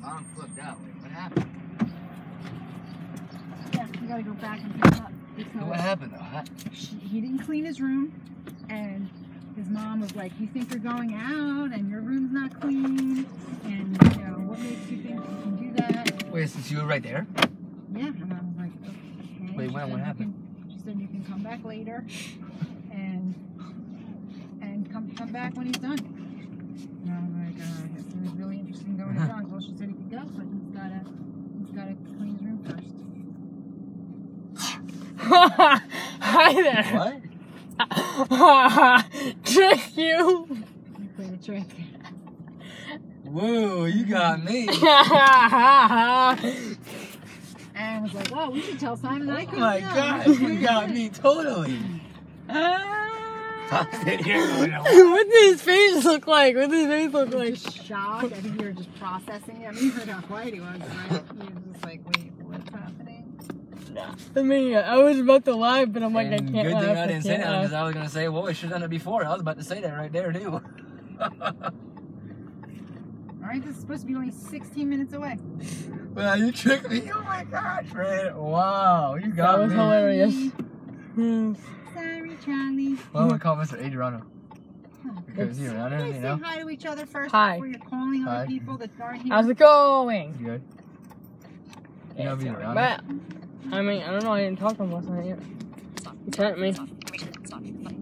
I'm flipped out. Wait, what happened? Yeah, we gotta go back and pick him up. What happened though? He didn't clean his room, and his mom was like, "You think you're going out, and your room's not clean, and you know what makes you think you can do that?" Wait, since you were right there? Yeah, and I was like, "Okay." Wait, what happened? She said you can come back later, and come back when he's done. And I was like, "It was really interesting going to John's." Well, she said he could go, but he's gotta clean his room first. Hi there. What? Trick you. You played a trick. Whoa, you got me. And I was like, "Oh, we should tell Simon that I Oh couldn't my go." gosh, you got me totally. I'm sitting here going, What did his face look like? What did his face look like? Shocked. I think you were just processing it. I mean, you heard how quiet he was, right? He was just like, "Wait, what's happening?" I mean, I was about to lie, but I'm like, I And can't good laugh. thing I didn't say can't that laugh. because I was going to say, well, we should have done it before. I was about to say that right there, too. All right, this is supposed to be only 16 minutes away. Well, you tricked me. Oh my gosh, man. Wow, you got That was me. hilarious. Sorry, Charlie. Well, I'm going to call Mr. Adriano. Because he's around You here, guys you say know? hi to each other first Hi. before you're calling other Hi. people that aren't here. How's it going? You good? You know, being around But, I mean, I don't know. I didn't talk to him last night yet. He sent me.